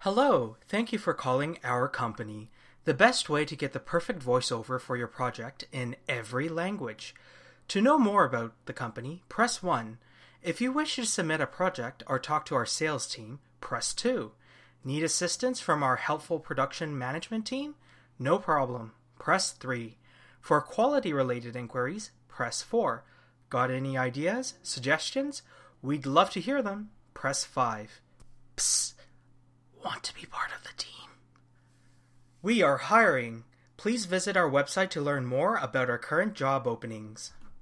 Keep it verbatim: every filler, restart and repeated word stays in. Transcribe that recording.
Hello, thank you for calling our company. The best way to get the perfect voiceover for your project in every language. To know more about the company, press one. If you wish to submit a project or talk to our sales team, press two. Need assistance from our helpful production management team? No problem. Press three. For quality-related inquiries, press four. Got any ideas? Suggestions? We'd love to hear them. Press five. Psst. Want to be part of the team? We are hiring. Please visit our website to learn more about our current job openings.